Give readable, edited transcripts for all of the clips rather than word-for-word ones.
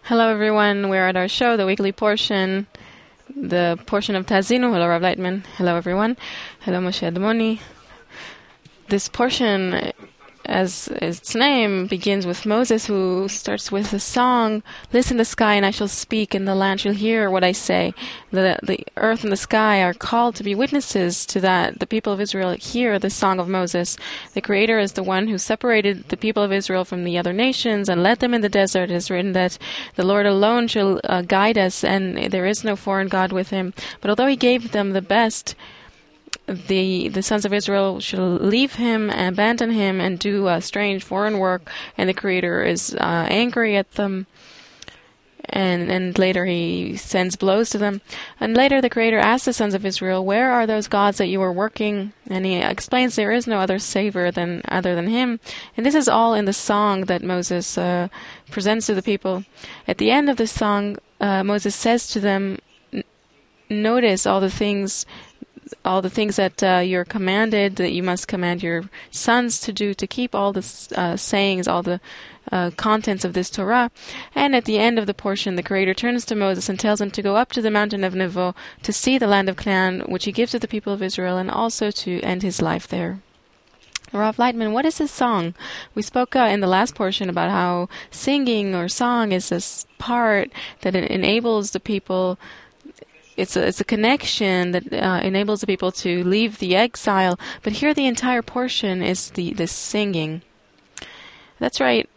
Hello, everyone. We're at our show, the weekly portion, the portion of Tazinu. Hello, Rav Leitman. Hello, everyone. Hello, Moshe Admoni. This portion, as its name, begins with Moses, who starts with a song, "Listen the sky, and I shall speak, and the land shall hear what I say." The earth and the sky are called to be witnesses to that. The people of Israel hear the song of Moses. The Creator is the one who separated the people of Israel from the other nations and led them in the desert. It is written that the Lord alone shall guide us, and there is no foreign God with him. But although he gave them the best, the sons of Israel shall leave him, abandon him, and do strange foreign work, and the Creator is angry at them, and later he sends blows to them. And later the Creator asks the sons of Israel, "Where are those gods that you are working?" And he explains there is no other Savior other than him. And this is all in the song that Moses presents to the people. At the end of the song, Moses says to them, "Notice all the things that you're commanded, that you must command your sons to do, to keep all the sayings, all the contents of this Torah." And at the end of the portion, the Creator turns to Moses and tells him to go up to the mountain of Nevo to see the land of Canaan, which he gives to the people of Israel, and also to end his life there. Rav Leitman, what is this song? We spoke in the last portion about how singing or song is this part that it enables the people. It's a connection that enables the people to leave the exile. But here the entire portion is the singing. That's right.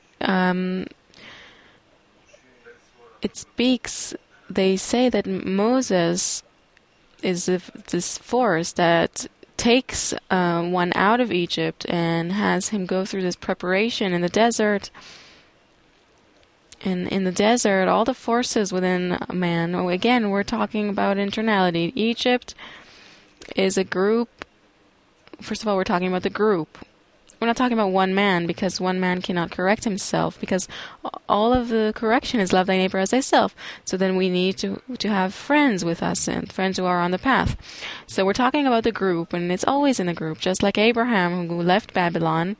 It speaks, they say that Moses is this force that takes one out of Egypt and has him go through this preparation in the desert. And in the desert, all the forces within a man, again, we're talking about internality. Egypt is a group. First of all, we're talking about the group. We're not talking about one man, because one man cannot correct himself, because all of the correction is love thy neighbor as thyself. So then we need to have friends with us, and friends who are on the path. So we're talking about the group, and it's always in the group, just like Abraham, who left Babylon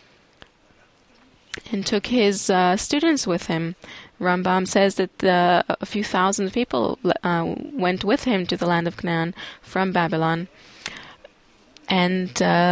and took his students with him. Rambam says that a few thousand people went with him to the land of Canaan from Babylon. And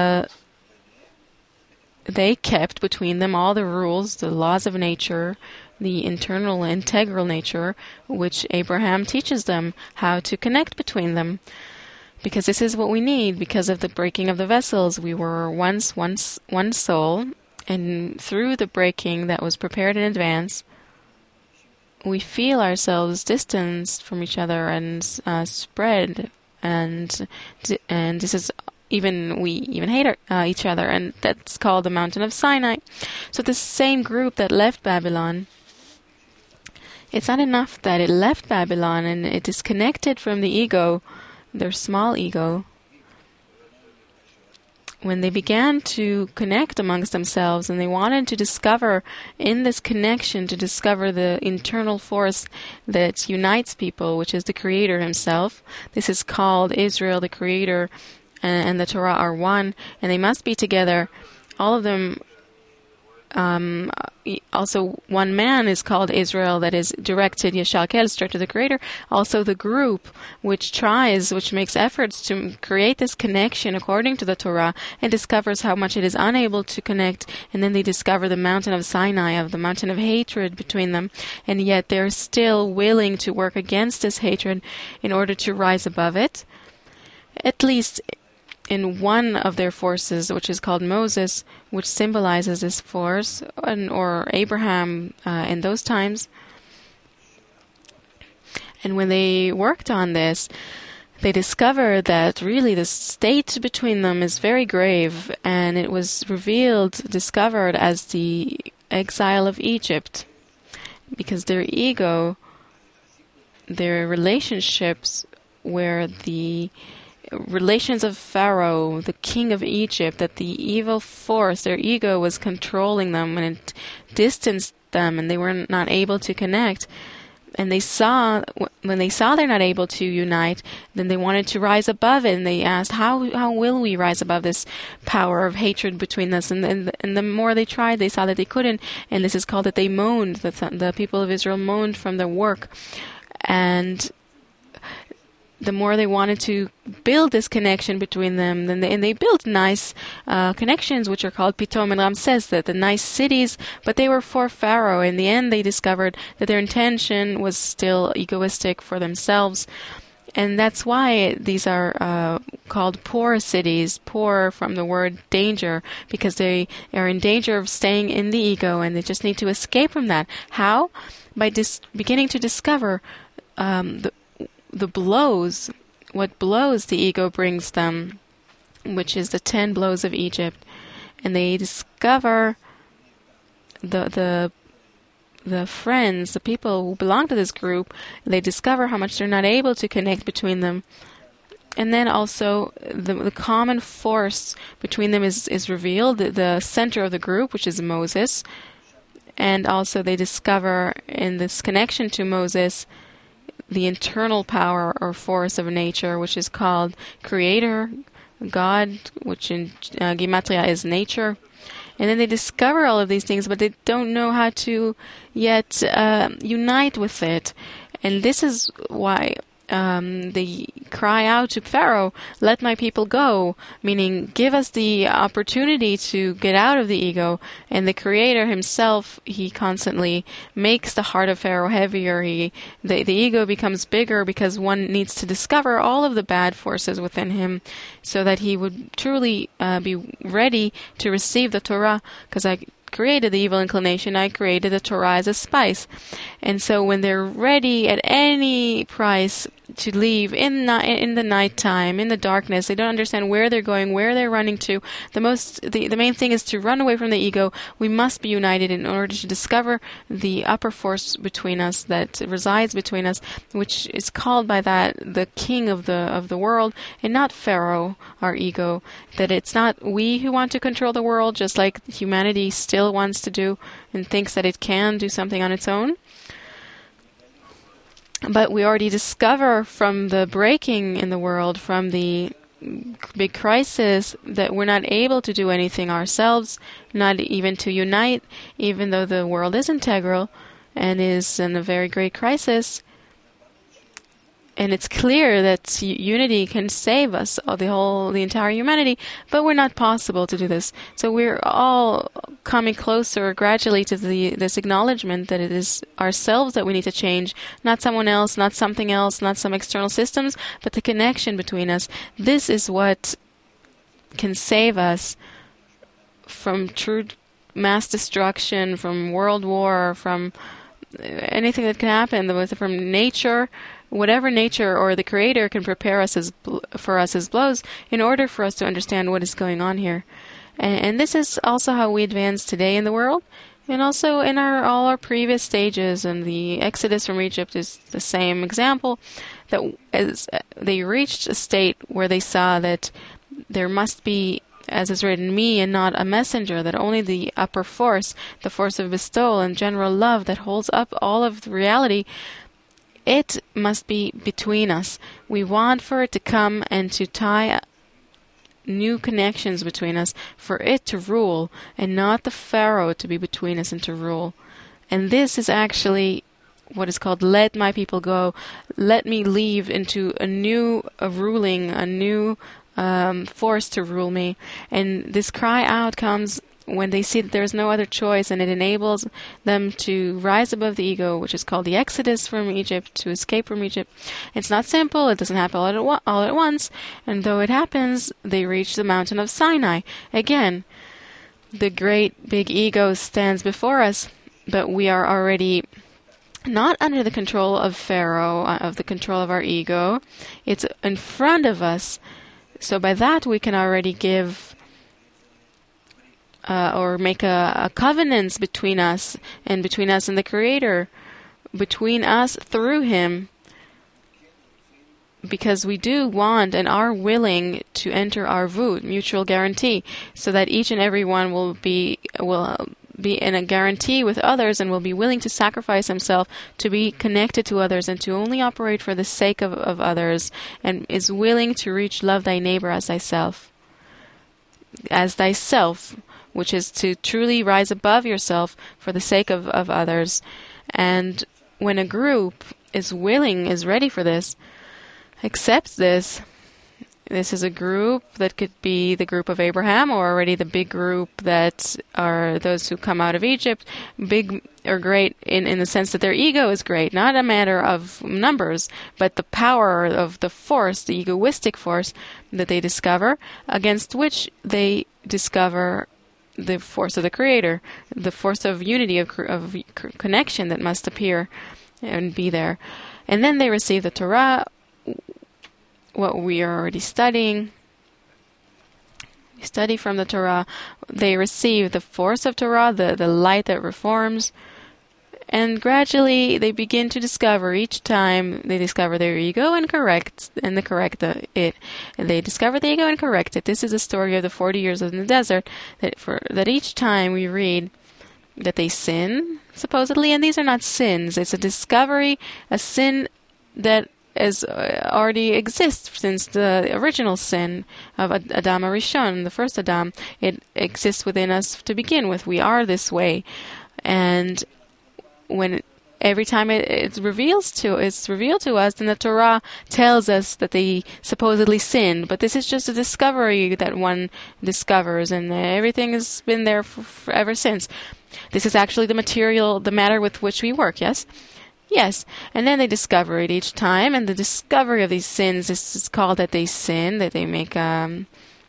they kept between them all the rules, the laws of nature, the internal, integral nature, which Abraham teaches them how to connect between them. Because this is what we need. Because of the breaking of the vessels, we were once one soul. And through the breaking that was prepared in advance, we feel ourselves distanced from each other and spread, and this is we even hate each other, and that's called the Mountain of Sinai. So the same group that left Babylon, it's not enough that it left Babylon and it disconnected from the ego, their small ego. When they began to connect amongst themselves and they wanted to discover in this connection, to discover the internal force that unites people, which is the Creator himself. This is called Israel, the Creator, and the Torah are one, and they must be together. All of them, also one man is called Israel, that is directed, Yeshalkel, straight to the Creator. Also the group, which makes efforts to create this connection according to the Torah, and discovers how much it is unable to connect, and then they discover the mountain of Sinai, of the mountain of hatred between them, and yet they're still willing to work against this hatred in order to rise above it. At least in one of their forces, which is called Moses, which symbolizes this force, or Abraham in those times. And when they worked on this, they discovered that really the state between them is very grave, and it was discovered as the exile of Egypt, because their ego, their relationships, where the relations of Pharaoh, the king of Egypt, that the evil force, their ego, was controlling them, and it distanced them, and they were not able to connect. And when they saw they're not able to unite, then they wanted to rise above it, and they asked, how will we rise above this power of hatred between us? And the more they tried, they saw that they couldn't, and this is called that they moaned, that the people of Israel moaned from their work. And the more they wanted to build this connection between them, and they built nice connections, which are called Pitom and Ramses, the nice cities, but they were for Pharaoh. In the end, they discovered that their intention was still egoistic for themselves. And that's why these are called poor cities, poor from the word danger, because they are in danger of staying in the ego, and they just need to escape from that. How? By beginning to discover the blows, what blows the ego brings them, which is the 10 blows of Egypt. And they discover the friends, the people who belong to this group, they discover how much they're not able to connect between them. And then also the common force between them is revealed, the center of the group, which is Moses. And also they discover in this connection to Moses the internal power or force of nature, which is called Creator, God, which in Gematria is nature. And then they discover all of these things, but they don't know how to yet unite with it. And this is why they cry out to Pharaoh, "Let my people go," meaning give us the opportunity to get out of the ego. And the Creator himself, he constantly makes the heart of Pharaoh heavier. The ego becomes bigger because one needs to discover all of the bad forces within him so that he would truly be ready to receive the Torah, because I created the evil inclination, I created the Torah as a spice. And so when they're ready at any price to leave in the nighttime, in the darkness, they don't understand where they're going, where they're running to. The main thing is to run away from the ego. We must be united in order to discover the upper force between us that resides between us, which is called by that the king of the world, and not Pharaoh, our ego. That it's not we who want to control the world, just like humanity still wants to do and thinks that it can do something on its own. But we already discover from the breaking in the world, from the big crisis, that we're not able to do anything ourselves, not even to unite, even though the world is integral and is in a very great crisis. And it's clear that unity can save us, the entire humanity, but we're not possible to do this. So we're all coming closer gradually to this acknowledgement that it is ourselves that we need to change, not someone else, not something else, not some external systems, but the connection between us. This is what can save us from true mass destruction, from world war, from anything that can happen, from nature. Whatever nature or the Creator can prepare us for us as blows in order for us to understand what is going on here. And this is also how we advance today in the world, and also in all our previous stages. And the Exodus from Egypt is the same example, that as they reached a state where they saw that there must be, as is written, me and not a messenger, that only the upper force, the force of bestowal and general love that holds up all of the reality, it must be between us. We want for it to come and to tie new connections between us, for it to rule, and not the Pharaoh to be between us and to rule. And this is actually what is called "let my people go." Let me leave into a new ruling, a new force to rule me. And this cry out comes when they see that there is no other choice, and it enables them to rise above the ego, which is called the Exodus from Egypt, to escape from Egypt. It's not simple. It doesn't happen all at once. And though it happens, they reach the mountain of Sinai. Again, the great big ego stands before us, but we are already not under the control of Pharaoh, of the control of our ego. It's in front of us. So by that we can already give or make a covenant between us and the Creator, between us through Him, because we do want and are willing to enter our Arvut, mutual guarantee, so that each and every one will be be in a guarantee with others and will be willing to sacrifice himself to be connected to others and to only operate for the sake of others, and is willing to reach love thy neighbor as thyself. As thyself, which is to truly rise above yourself for the sake of others. And when a group is willing, is ready for this, accepts this, this is a group that could be the group of Abraham, or already the big group that are those who come out of Egypt, big or great in the sense that their ego is great, not a matter of numbers, but the power of the force, the egoistic force that they discover, against which they discover the force of the Creator, the force of unity, of connection that must appear and be there. And then they receive the Torah, what we are already studying. We study from the Torah. They receive the force of Torah, the light that reforms. And gradually they begin to discover, each time they discover their ego and correct it. And they discover the ego and correct it. This is the story of the 40 years in the desert, that each time we read that they sin, supposedly, and these are not sins. It's a discovery, a sin that already exists since the original sin of Adam Arishon, the first Adam. It exists within us to begin with. We are this way. And every time it's revealed to us, then the Torah tells us that they supposedly sinned. But this is just a discovery that one discovers, and everything has been there ever since. This is actually the matter with which we work, yes? Yes. And then they discover it each time, and the discovery of these sins is called that they sin, that they make, that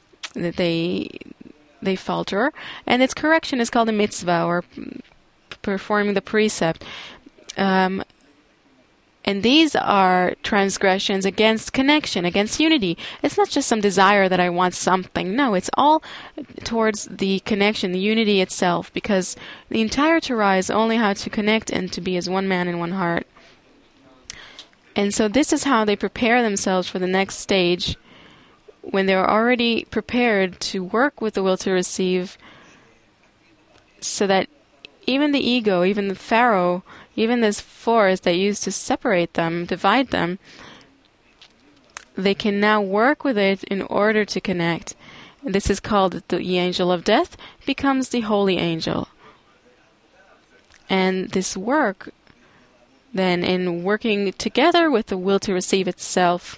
they falter, and its correction is called a mitzvah, or performing the precept. And these are transgressions against connection, against unity. It's not just some desire that I want something. No, it's all towards the connection, the unity itself, because the entire Torah is only how to connect and to be as one man in one heart. And so this is how they prepare themselves for the next stage, when they're already prepared to work with the will to receive, so that even the ego, even the Pharaoh, even this force that used to separate them, divide them, they can now work with it in order to connect. And this is called the angel of death, becomes the holy angel. And this work, then, in working together with the will to receive itself,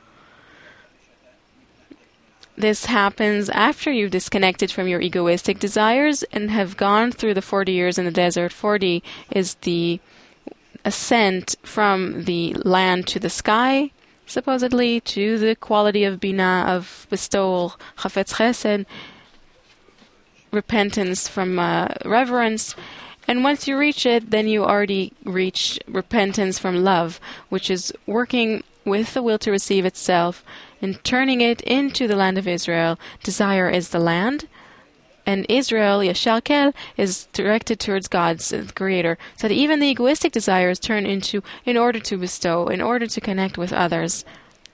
this happens after you've disconnected from your egoistic desires and have gone through the 40 years in the desert. 40 is the ascent from the land to the sky, supposedly, to the quality of Binah, of bestowal, Chafetz Chesed, repentance from reverence. And once you reach it, then you already reach repentance from love, which is working with the will to receive itself and turning it into the land of Israel. Desire is the land, and Israel, Yashalkel, is directed towards God's the Creator, so that even the egoistic desires turn into in order to bestow, in order to connect with others.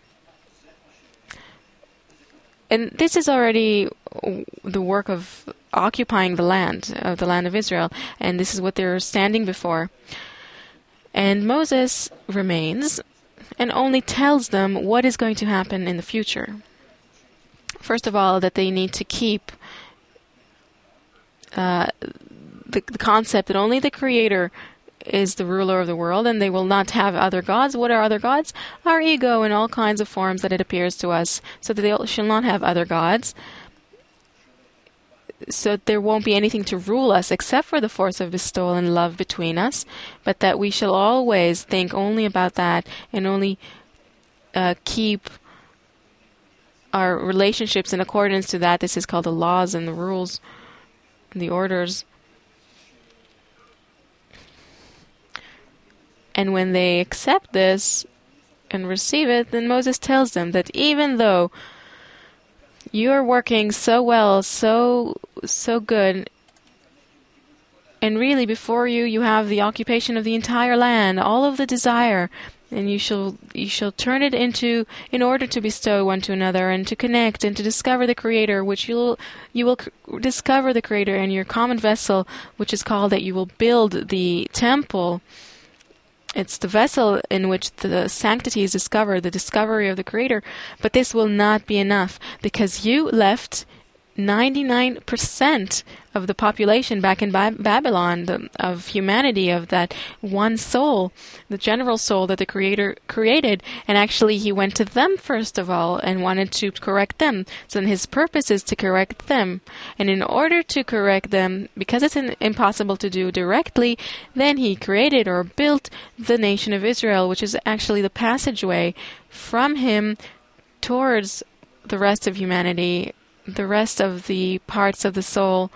And this is already the work of occupying the land of Israel, and this is what they're standing before. And Moses remains and only tells them what is going to happen in the future. First of all, that they need to keep the concept that only the Creator is the ruler of the world, and they will not have other gods. What are other gods? Our ego in all kinds of forms that it appears to us, so that they shall not have other gods. So there won't be anything to rule us except for the force of bestowal and love between us, but that we shall always think only about that and only keep our relationships in accordance to that. This is called the laws and the rules and the orders. And when they accept this and receive it, then Moses tells them that even though you are working so well, so good, And really, before you, you have the occupation of the entire land, all of the desire, and you shall turn it into, in order to bestow one to another, and to connect, and to discover the Creator, which you will discover the Creator in your common vessel, which is called that you will build the temple. It's the vessel in which the sanctity is discovered, the discovery of the Creator. But this will not be enough, because you left 99% of the population back in Babylon, of humanity, of that one soul, the general soul that the Creator created. And actually, he went to them first of all and wanted to correct them. So then his purpose is to correct them. And in order to correct them, because it's impossible to do directly, then he created or built the nation of Israel, which is actually the passageway from him towards the rest of humanity, the rest of the parts of the soul,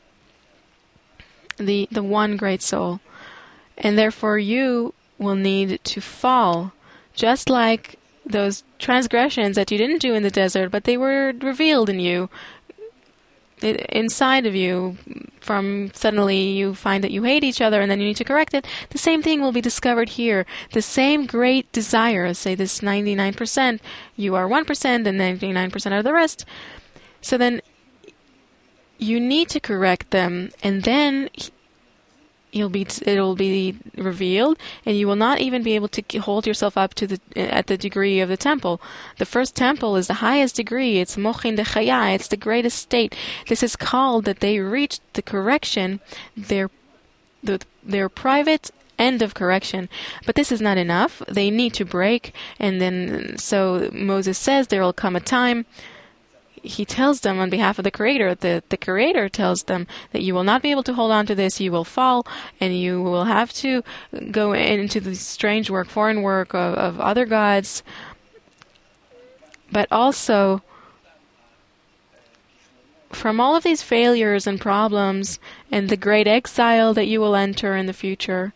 the one great soul. And therefore you will need to fall, just like those transgressions that you didn't do in the desert, but they were revealed in you, inside of you. From suddenly you find that you hate each other and then you need to correct it. The same thing will be discovered here. The same great desire, say this 99%, you are 1% and 99% are the rest. So then you need to correct them, and then it will be revealed, and you will not even be able to hold yourself up to at the degree of the temple. The first temple is the highest degree. It's Mochin de Chaya. It's the greatest state. This is called that they reached the correction, their private end of correction. But this is not enough. They need to break, and then so Moses says there will come a time. He tells them on behalf of the Creator, the Creator tells them that you will not be able to hold on to this, you will fall, and you will have to go into the strange work, foreign work of other gods. But also, from all of these failures and problems, and the great exile that you will enter in the future,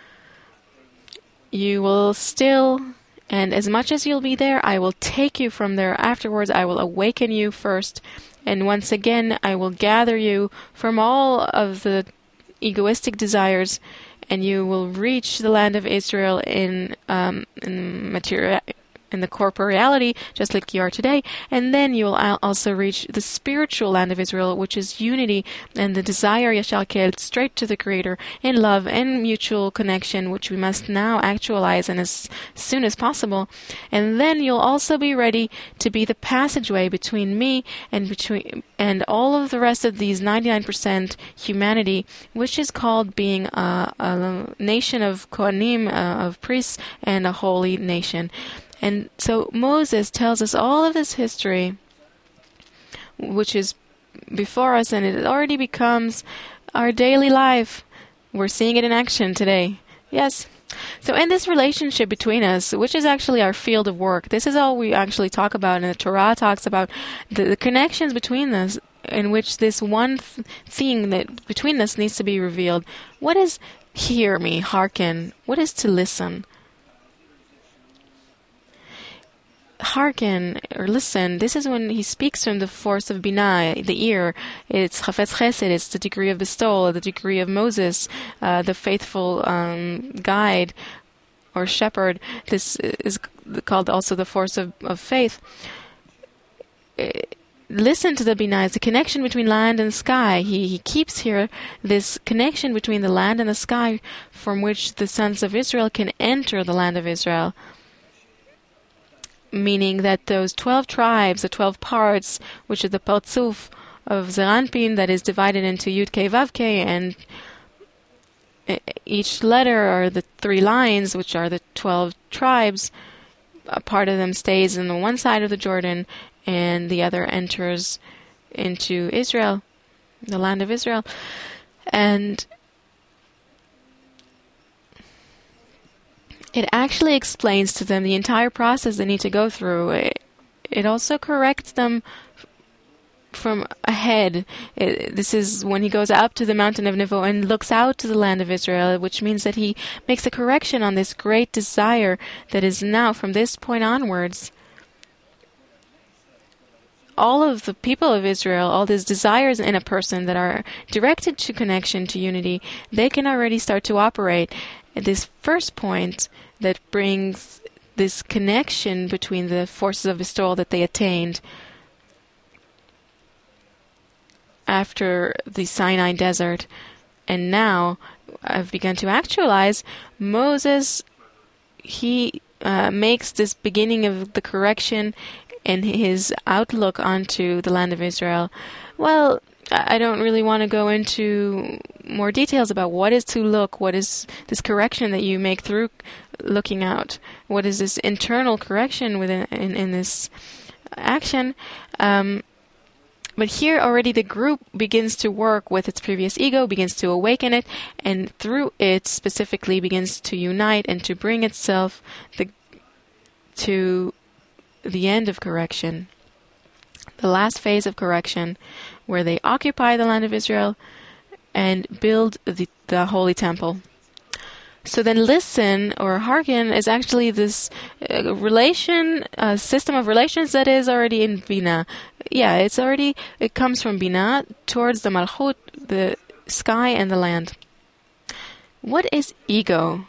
you will still... And as much as you'll be there, I will take you from there afterwards. I will awaken you first. And once again, I will gather you from all of the egoistic desires, and you will reach the land of Israel in material, in the corporeality, just like you are today. And then you will also reach the spiritual land of Israel, which is unity and the desire, Yashar Kel, straight to the Creator, in love and mutual connection, which we must now actualize and as soon as possible. And then you'll also be ready to be the passageway between me and all of the rest of these 99% humanity, which is called being a nation of Kohanim, of priests, and a holy nation. And so Moses tells us all of this history, which is before us, and it already becomes our daily life. We're seeing it in action today. Yes. So in this relationship between us, which is actually our field of work, this is all we actually talk about, and the Torah talks about the connections between us, in which this one thing that between us needs to be revealed. What is hear me, hearken? What is to listen? Hearken or listen. This is when he speaks from the force of Binah, the ear. It's Chafetz Chesed. It's the degree of bestowal, the degree of Moses, the faithful guide or shepherd. This is called also the force of faith. Listen to the Binah. It's the connection between land and sky. He keeps here this connection between the land and the sky, from which the sons of Israel can enter the land of Israel. Meaning that those 12 tribes, the 12 parts, which are the Partzuf of Zeranpin, that is divided into Yud Kei Vav Kei, and each letter are the 3 lines, which are the 12 tribes. A part of them stays on the one side of the Jordan, and the other enters into Israel, the land of Israel. And it actually explains to them the entire process they need to go through. It also corrects them from ahead. This is when he goes up to the mountain of Nevo and looks out to the land of Israel, which means that he makes a correction on this great desire that is now, from this point onwards, all of the people of Israel, all these desires in a person that are directed to connection, to unity, they can already start to operate. This first point that brings this connection between the forces of bestowal that they attained after the Sinai desert, and now I've begun to actualize. Moses, he makes this beginning of the correction in his outlook onto the land of Israel. Well, I don't really want to go into more details about what is to look, what is this correction that you make through looking out, what is this internal correction within in this action. But here already the group begins to work with its previous ego, begins to awaken it, and through it specifically begins to unite and to bring itself to the end of correction, the last phase of correction, where they occupy the land of Israel and build the holy temple. So then listen or hearken is actually this system of relations that is already in Bina. Yeah, it comes from Bina towards the Malchut, the sky and the land. What is ego?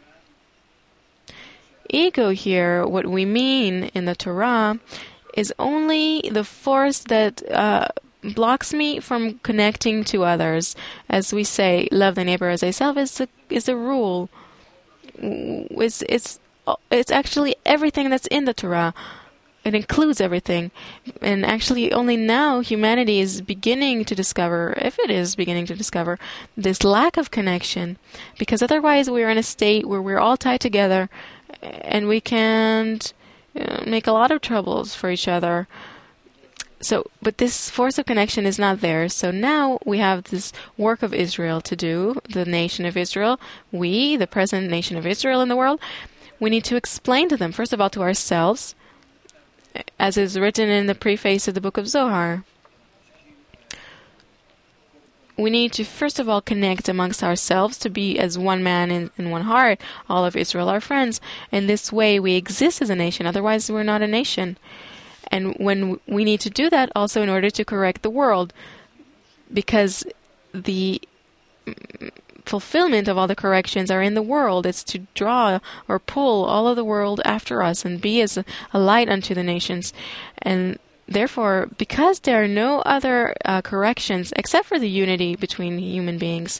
Ego here, what we mean in the Torah, is only the force that blocks me from connecting to others. As we say, love thy neighbor as thyself is the rule. It's actually everything that's in the Torah. It includes everything. And actually only now humanity is beginning to discover, if it is beginning to discover, this lack of connection. Because otherwise we're in a state where we're all tied together and we can't make a lot of troubles for each other. So, but this force of connection is not there. So now we have this work of Israel to do, the nation of Israel. We, the present nation of Israel in the world, we need to explain to them, first of all, to ourselves, as is written in the preface of the book of Zohar. We need to, first of all, connect amongst ourselves to be as one man in one heart. All of Israel are friends. In this way, we exist as a nation. Otherwise, we're not a nation. And when we need to do that also in order to correct the world, because the fulfillment of all the corrections are in the world. It's to draw or pull all of the world after us and be as a light unto the nations. And therefore, because there are no other corrections except for the unity between human beings,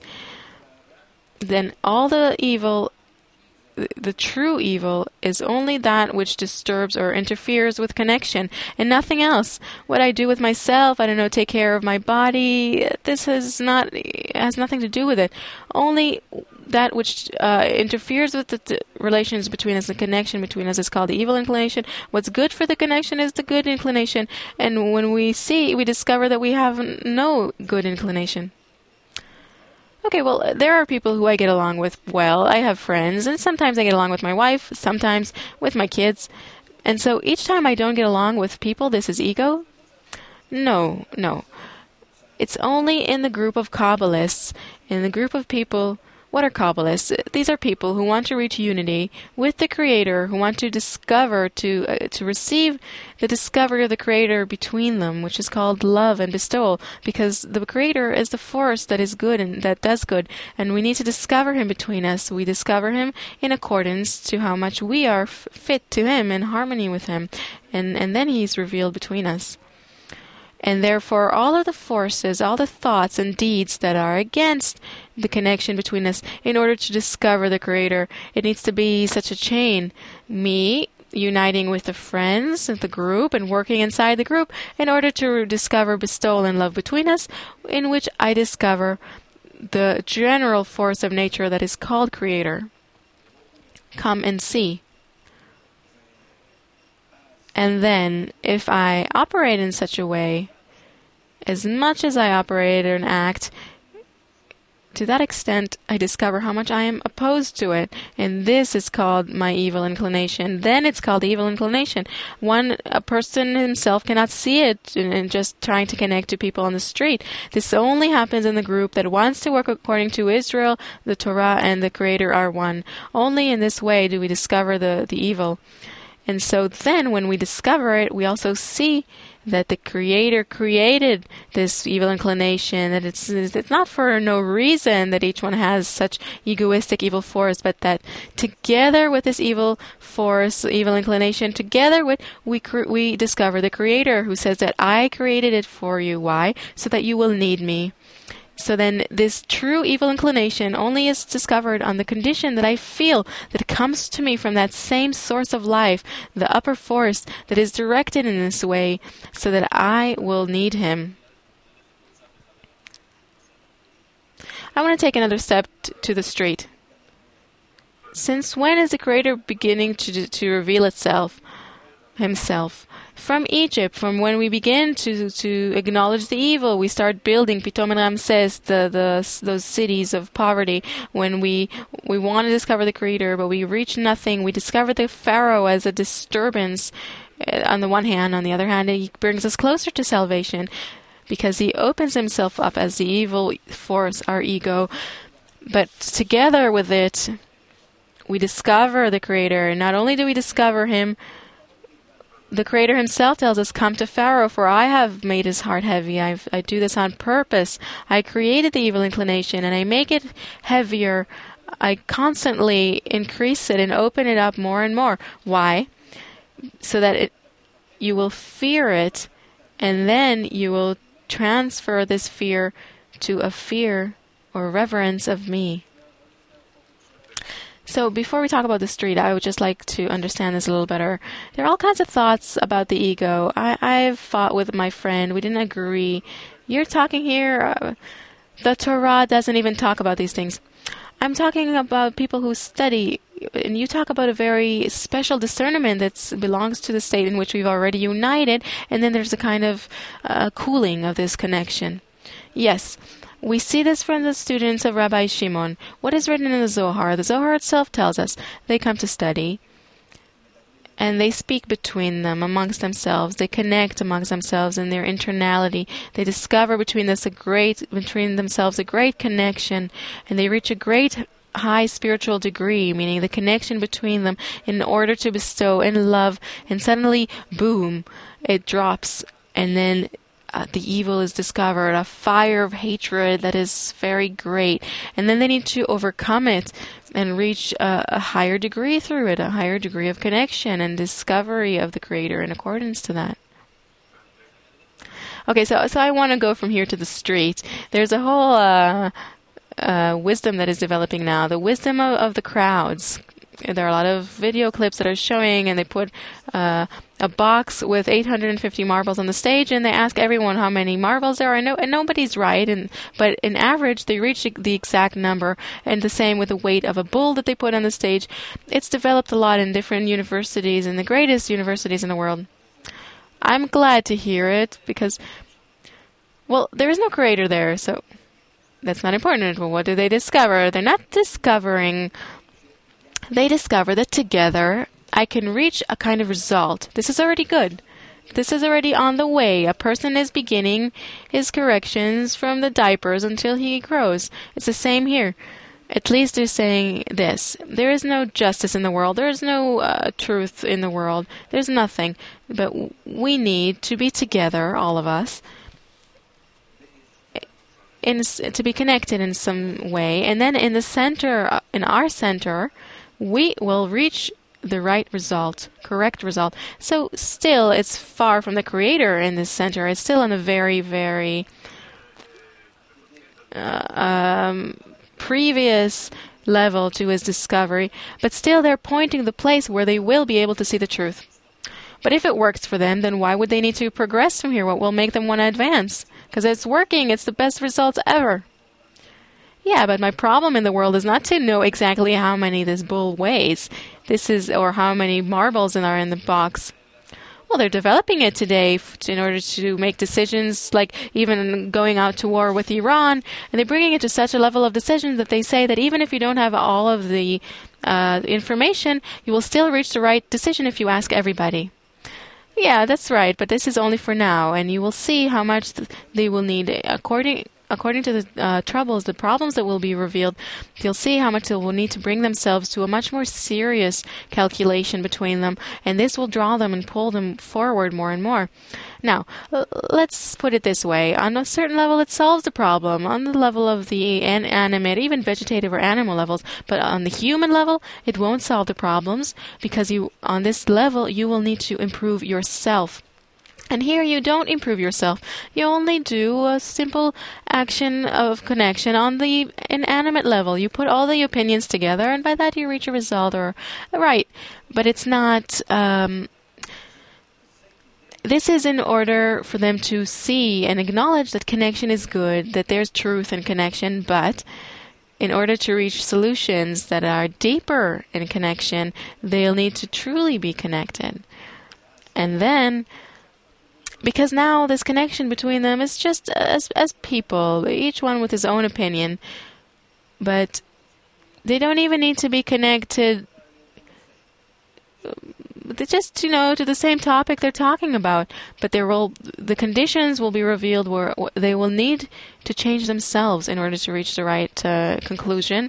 then all the evil, the true evil, is only that which disturbs or interferes with connection and nothing else. What I do with myself, I don't know, take care of my body, this has nothing to do with it. Only that which interferes with the relations between us, the connection between us, is called the evil inclination. What's good for the connection is the good inclination. And when we discover that we have no good inclination. Okay, well, there are people who I get along with well. I have friends, and sometimes I get along with my wife, sometimes with my kids. And so each time I don't get along with people, this is ego? No. It's only in the group of Kabbalists, in the group of people. What are Kabbalists? These are people who want to reach unity with the Creator, who want to discover, to receive the discovery of the Creator between them, which is called love and bestowal, because the Creator is the force that is good and that does good, and we need to discover Him between us. We discover Him in accordance to how much we are fit to Him, in harmony with Him, and then He's revealed between us. And therefore, all of the forces, all the thoughts and deeds that are against the connection between us, in order to discover the Creator, it needs to be such a chain. Me uniting with the friends of the group and working inside the group in order to discover bestowal and love between us, in which I discover the general force of nature that is called Creator. Come and see. And then, if I operate in such a way, as much as I operate and act, to that extent, I discover how much I am opposed to it. And this is called my evil inclination. Then it's called evil inclination. A person himself cannot see it and just trying to connect to people on the street. This only happens in the group that wants to work according to Israel, the Torah, and the Creator are one. Only in this way do we discover the evil. And so then when we discover it, we also see that the Creator created this evil inclination, that it's not for no reason that each one has such egoistic evil force, but that together with this evil force, evil inclination, together with we discover the Creator, who says that I created it for you. Why? So that you will need me. So then this true evil inclination only is discovered on the condition that I feel that it comes to me from that same source of life, the upper force that is directed in this way, so that I will need him. I want to take another step to the street. Since when is the Creator beginning to reveal himself? From Egypt, from when we begin to acknowledge the evil, we start building Pitom and Ramses, those cities of poverty. When we want to discover the Creator, but we reach nothing, we discover the Pharaoh as a disturbance. On the one hand, on the other hand, he brings us closer to salvation, because he opens himself up as the evil force, our ego. But together with it, we discover the Creator, and not only do we discover him, the Creator himself tells us, come to Pharaoh, for I have made his heart heavy. I do this on purpose. I created the evil inclination, and I make it heavier. I constantly increase it and open it up more and more. Why? So that you will fear it, and then you will transfer this fear to a fear or reverence of me. So before we talk about the street, I would just like to understand this a little better. There are all kinds of thoughts about the ego. I've fought with my friend. We didn't agree. You're talking here, the Torah doesn't even talk about these things. I'm talking about people who study, and you talk about a very special discernment that belongs to the state in which we've already united, and then there's a kind of cooling of this connection. Yes. We see this from the students of Rabbi Shimon. What is written in the Zohar? The Zohar itself tells us they come to study, and they speak between them, amongst themselves. They connect amongst themselves in their internality. They discover between themselves a great connection, and they reach a great high spiritual degree, meaning the connection between them, in order to bestow in love, and suddenly, boom, it drops, and then the evil is discovered, a fire of hatred that is very great. And then they need to overcome it and reach a higher degree through it, a higher degree of connection and discovery of the Creator in accordance to that. Okay, so I want to go from here to the street. There's a whole wisdom that is developing now, the wisdom of the crowds. There are a lot of video clips that are showing, and they put a box with 850 marbles on the stage, and they ask everyone how many marbles there are, and nobody's right, but in average they reach the exact number. And the same with the weight of a bull that they put on the stage. It's developed a lot in different universities, in the greatest universities in the world. I'm glad to hear it, because, well, there is no Creator there, so that's not important. Well, what do they discover? They're not discovering. They discover that together I can reach a kind of result. This is already good. This is already on the way. A person is beginning his corrections from the diapers until he grows. It's the same here. At least they're saying this. There is no justice in the world. There is no truth in the world. There's nothing. But we need to be together, all of us, to be connected in some way. And then in the center, in our center, we will reach the right result, correct result. So still, it's far from the Creator in this center. It's still on a very, very previous level to his discovery. But still, they're pointing the place where they will be able to see the truth. But if it works for them, then why would they need to progress from here? What will make them want to advance? Because it's working. It's the best results ever. Yeah, but my problem in the world is not to know exactly how many this bull weighs. Or how many marbles are in the box. Well, they're developing it today in order to make decisions, like even going out to war with Iran. And they're bringing it to such a level of decision that they say that even if you don't have all of the information, you will still reach the right decision if you ask everybody. Yeah, that's right, but this is only for now, and you will see how much they will need. according to the troubles, the problems that will be revealed, you'll see how much they will need to bring themselves to a much more serious calculation between them, and this will draw them and pull them forward more and more. Now, let's put it this way. On a certain level, it solves the problem. On the level of the animate, even vegetative or animal levels, but on the human level, it won't solve the problems, because on this level, you will need to improve yourself. And here you don't improve yourself. You only do a simple action of connection on the inanimate level. You put all the opinions together, and by that you reach a result. Right, but it's not... This is in order for them to see and acknowledge that connection is good, that there's truth in connection, but in order to reach solutions that are deeper in connection, they'll need to truly be connected. And then, because now this connection between them is just as people, each one with his own opinion, but they don't even need to be connected just, to the same topic they're talking about, but the conditions will be revealed where they will need to change themselves in order to reach the right conclusion.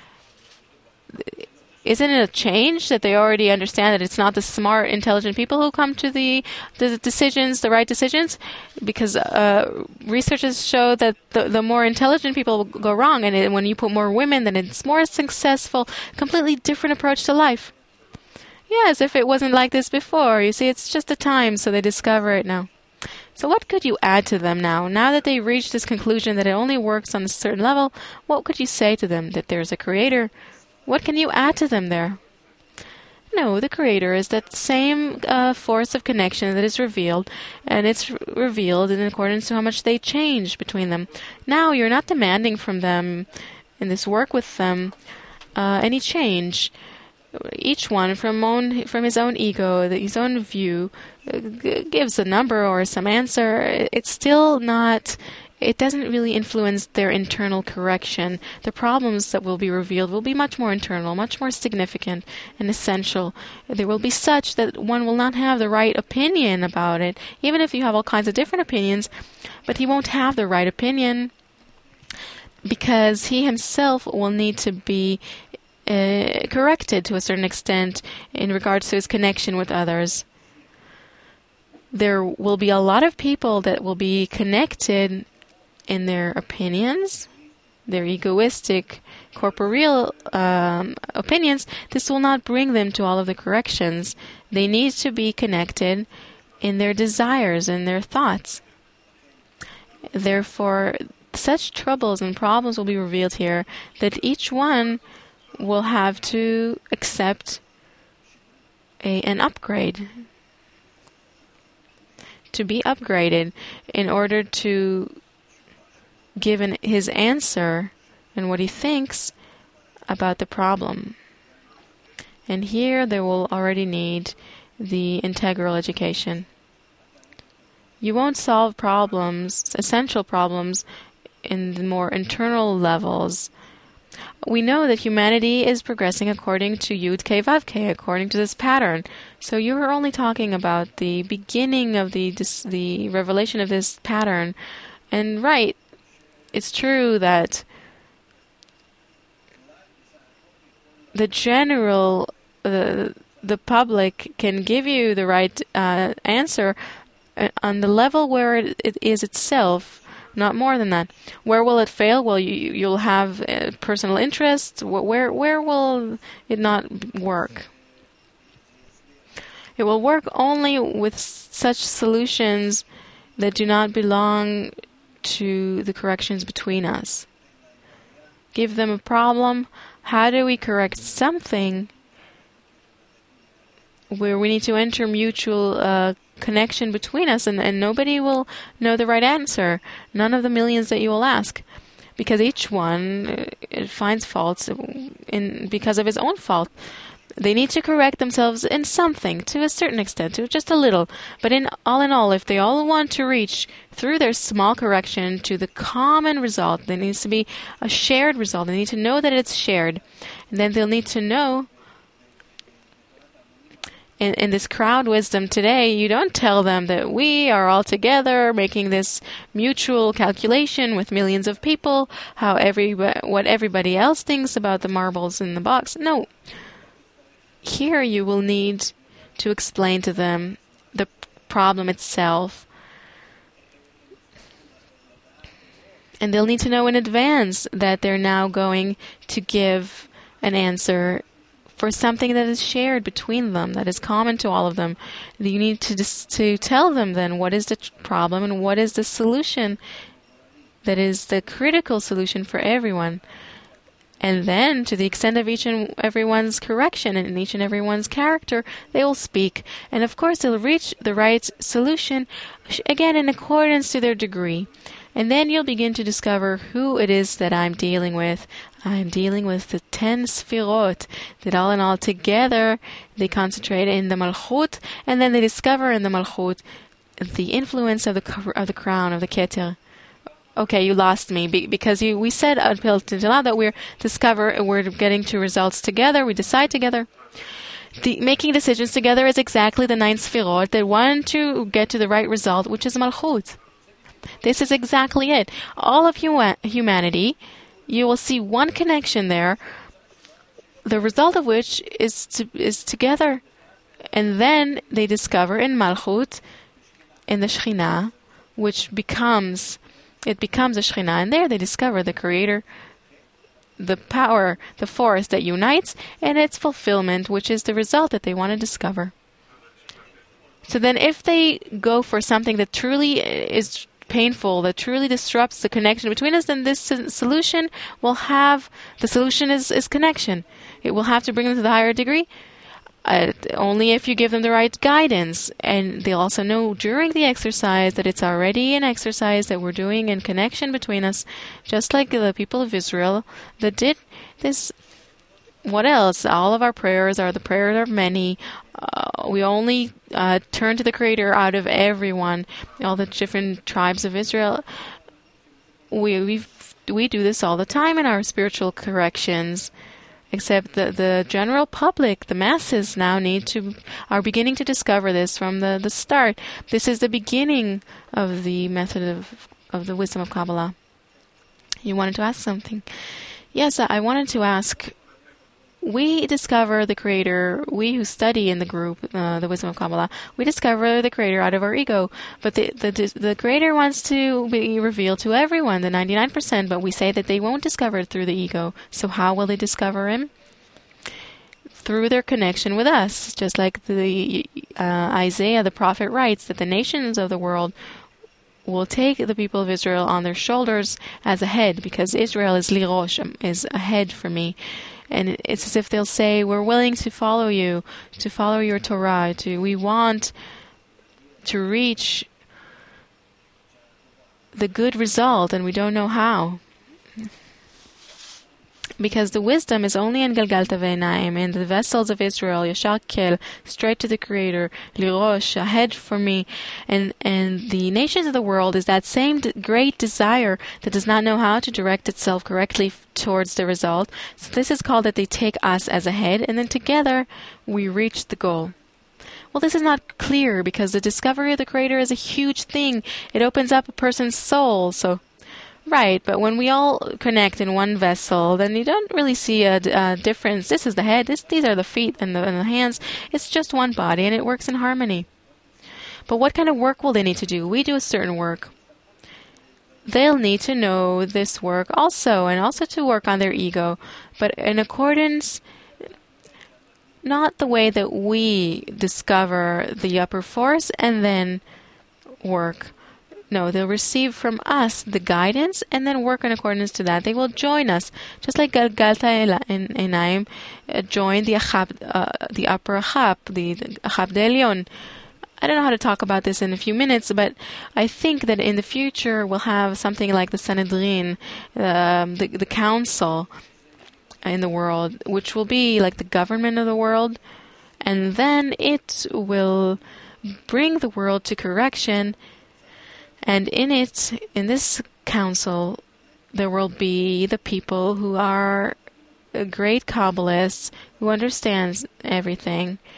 Isn't it a change that they already understand that it's not the smart, intelligent people who come to the decisions, the right decisions? Because researchers show that the more intelligent people will go wrong, and when you put more women, then it's more successful, completely different approach to life. Yes, if it wasn't like this before. You see, it's just a time, so they discover it now. So what could you add to them now? Now that they've reached this conclusion that it only works on a certain level, what could you say to them? That there's a creator? What can you add to them there? No, the creator is that same force of connection that is revealed, and it's revealed in accordance to how much they change between them. Now you're not demanding from them, in this work with them, any change. Each one from his own ego, his own view, gives a number or some answer. It's still not... It doesn't really influence their internal correction. The problems that will be revealed will be much more internal, much more significant and essential. They will be such that one will not have the right opinion about it, even if you have all kinds of different opinions, but he won't have the right opinion because he himself will need to be corrected to a certain extent in regards to his connection with others. There will be a lot of people that will be connected in their opinions, their egoistic, corporeal opinions. This will not bring them to all of the corrections. They need to be connected in their desires and their thoughts. Therefore, such troubles and problems will be revealed here that each one will have to accept an upgrade, to be upgraded in order to give his answer and what he thinks about the problem. And here they will already need the integral education. You won't solve problems, essential problems, in the more internal levels. We know that humanity is progressing according to Yud Kei Vav Kei, according to this pattern. So you are only talking about the beginning of the revelation of this pattern. And right, it's true that the general, the public can give you the right answer on the level where it is itself. Not more than that. Where will it fail? Well, you'll have personal interests. Where will it not work? It will work only with such solutions that do not belong to the corrections between us. Give them a problem. How do we correct something where we need to enter mutual connection between us, and nobody will know the right answer. None of the millions that you will ask, because each one finds faults because of his own fault. They need to correct themselves in something, to a certain extent, to just a little. But in all, if they all want to reach through their small correction to the common result, there needs to be a shared result. They need to know that it's shared, and then they'll need to know in this crowd wisdom today, you don't tell them that we are all together making this mutual calculation with millions of people, what everybody else thinks about the marbles in the box. No. Here you will need to explain to them the problem itself. And they'll need to know in advance that they're now going to give an answer for something that is shared between them, that is common to all of them. You need to tell them then what is the problem and what is the solution that is the critical solution for everyone. And then, to the extent of each and everyone's correction and each and everyone's character, they will speak. And of course, they'll reach the right solution, again, in accordance to their degree. And then you'll begin to discover who it is that I'm dealing with. I'm dealing with the 10 Sfirot, that all in all together, they concentrate in the Malchut, and then they discover in the Malchut the influence of the crown, of the Keter. Okay, you lost me, because we said until now that we're getting to results together, we decide together. Making decisions together is exactly the 9 Sfirot that want to get to the right result, which is Malchut. This is exactly it. All of humanity, you will see one connection there, the result of which is together. And then they discover in Malchut, in the Shekhinah, which becomes a Shekhinah. And there they discover the Creator, the power, the force that unites, and its fulfillment, which is the result that they want to discover. So then if they go for something that truly is painful, that truly disrupts the connection between us, then this solution will have, the solution is connection. It will have to bring them to the higher degree, only if you give them the right guidance. And they'll also know during the exercise that it's already an exercise that we're doing in connection between us, just like the people of Israel that did this. What else? All of our prayers are the prayers of many. We only turn to the Creator out of everyone, all the different tribes of Israel. We do this all the time in our spiritual corrections, except the general public, the masses now are beginning to discover this from the start. This is the beginning of the method of the wisdom of Kabbalah. You wanted to ask something? Yes, I wanted to ask. We discover the Creator, we who study in the group, the wisdom of Kabbalah, we discover the Creator out of our ego. But the Creator wants to be revealed to everyone, the 99%, but we say that they won't discover it through the ego. So how will they discover Him? Through their connection with us. Just like Isaiah, the prophet, writes that the nations of the world will take the people of Israel on their shoulders as a head, because Israel is lirosh, is a head for me. And it's as if they'll say, we're willing to follow you, to follow your Torah, we want to reach the good result, and we don't know how. Because the wisdom is only in Galgalta Ve'enaim, in the vessels of Israel, Yashar Kel, straight to the Creator, Lirosh, a head for me. And the nations of the world is that same great desire that does not know how to direct itself correctly towards the result. So this is called that they take us as a head, and then together we reach the goal. Well, this is not clear, because the discovery of the Creator is a huge thing. It opens up a person's soul, so... Right, but when we all connect in one vessel, then you don't really see a difference. This is the head, these are the feet and the hands. It's just one body, and it works in harmony. But what kind of work will they need to do? We do a certain work. They'll need to know this work also, and also to work on their ego, but in accordance, not the way that we discover the upper force and then work. No, they'll receive from us the guidance and then work in accordance to that. They will join us, just like Galgalta Enaim joined the upper Achab, the Achab De'Elyon. I don't know how to talk about this in a few minutes, but I think that in the future we'll have something like the Sanhedrin, the council in the world, which will be like the government of the world, and then it will bring the world to correction. And in this council, there will be the people who are great Kabbalists, who understands everything,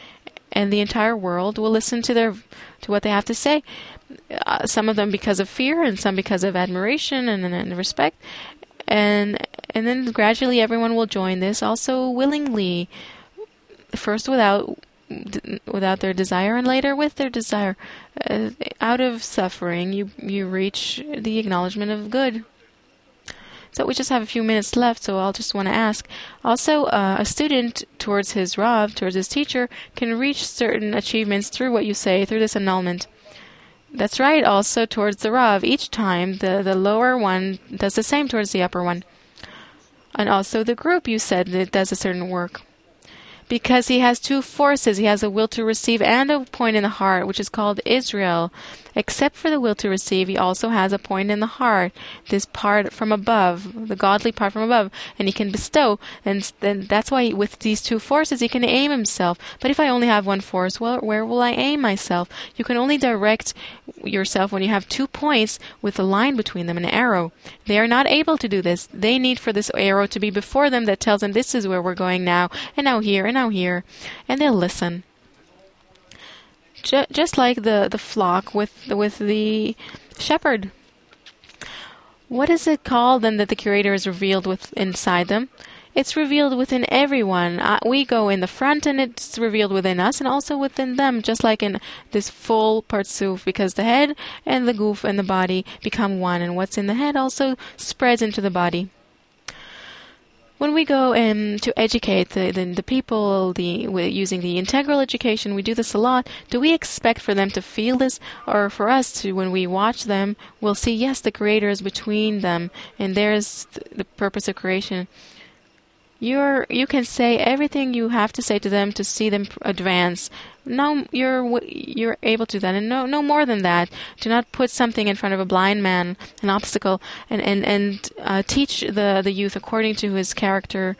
and the entire world will listen to what they have to say. Some of them because of fear, and some because of admiration and respect, and then gradually everyone will join this, also willingly. First without their desire, and later with their desire. Out of suffering, you reach the acknowledgement of good. So we just have a few minutes left, so I'll just want to ask. Also, a student towards his Rav, towards his teacher, can reach certain achievements through what you say, through this annulment. That's right, also towards the Rav. Each time, the lower one does the same towards the upper one. And also the group, you said, that does a certain work. Because he has two forces. He has a will to receive and a point in the heart, which is called Israel. Except for the will to receive, he also has a point in the heart, this part from above, the godly part from above, and he can bestow. And then that's why with these two forces he can aim himself. But if I only have one force, well, where will I aim myself? You can only direct yourself when you have 2 points with a line between them, an arrow. They are not able to do this. They need for this arrow to be before them that tells them this is where we're going now, and now here, and now here, and they'll listen. Just like the flock with the shepherd. What is it called then that the Creator is revealed inside them? It's revealed within everyone. We go in the front and it's revealed within us and also within them, just like in this full partsuf, because the head and the goof and the body become one, and what's in the head also spreads into the body. When we go to educate the people using the integral education, we do this a lot. Do we expect for them to feel this, or for us to, when we watch them, we'll see, yes, the Creator is between them, and there's the purpose of creation. You can say everything you have to say to them to see them advance. No, you're able to do that, and no more than that. Do not put something in front of a blind man, an obstacle, and teach the youth according to his character.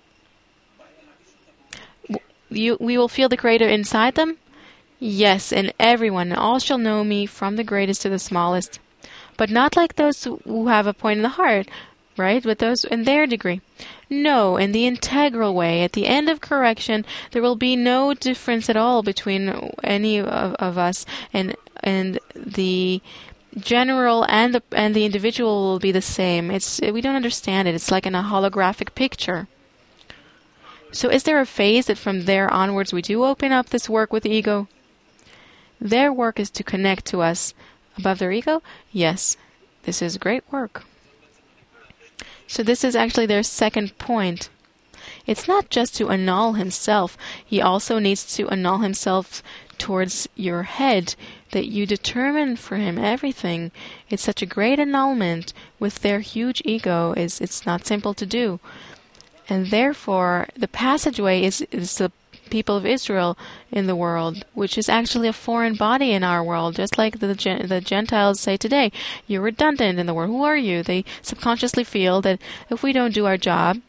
We will feel the Creator inside them. Yes, and everyone, all shall know me, from the greatest to the smallest, but not like those who have a point in the heart. Right? With those in their degree. No, in the integral way. At the end of correction, there will be no difference at all between any of us, and the general and the individual will be the same. We don't understand it. It's like in a holographic picture. So is there a phase that from there onwards we do open up this work with the ego? Their work is to connect to us above their ego? Yes. This is great work. So this is actually their second point. It's not just to annul himself. He also needs to annul himself towards your head, that you determine for him everything. It's such a great annulment with their huge ego. It's not simple to do. And therefore, the passageway is the people of Israel in the world, which is actually a foreign body in our world, just like the Gentiles say today. You're redundant in the world. Who are you? They subconsciously feel that if we don't do our job,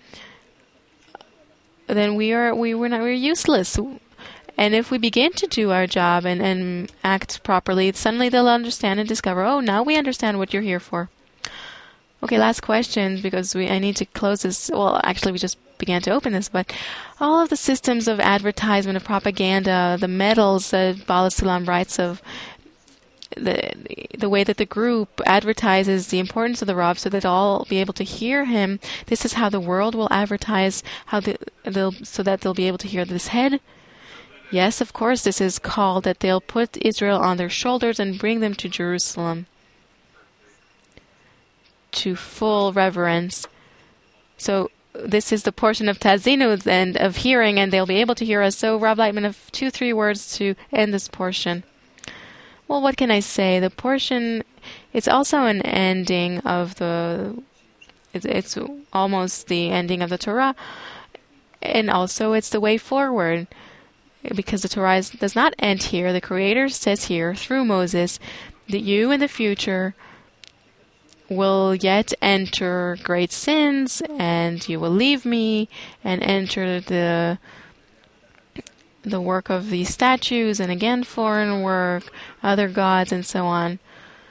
then we're useless. And if we begin to do our job and act properly, suddenly they'll understand and discover, oh, now we understand what you're here for. Okay, last question, because I need to close this. Well, actually, we just began to open this, but all of the systems of advertisement, of propaganda, the medals that Bala Sulam writes of, the way that the group advertises the importance of the Rav so that all be able to hear him, this is how the world will advertise, so that they'll be able to hear this head. Yes, of course, this is called that they'll put Israel on their shoulders and bring them to Jerusalem to full reverence. So this is the portion of Tazinu and of hearing, and they'll be able to hear us. So Rav Lightman, have 2-3 words to end this portion. Well, what can I say? The portion, it's also an ending of it's almost the ending of the Torah, and also it's the way forward, because the Torah does not end here. The Creator says here, through Moses, that you in the future will yet enter great sins, and you will leave me and enter the work of these statues, and again foreign work, other gods, and so on.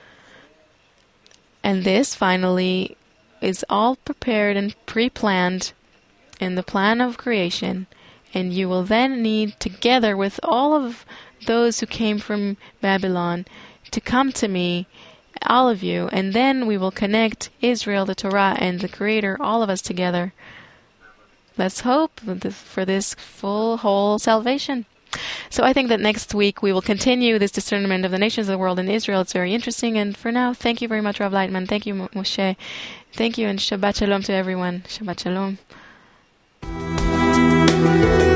And this finally is all prepared and pre-planned in the plan of creation, And you will then need, together with all of those who came from Babylon, to come to me, all of you, and then we will connect Israel, the Torah, and the Creator, all of us together. Let's hope for this full, whole salvation. So I think that next week we will continue this discernment of the nations of the world in Israel. It's very interesting. And for now, thank you very much, Rav Lightman. Thank you, Moshe. Thank you, and Shabbat Shalom to everyone. Shabbat Shalom.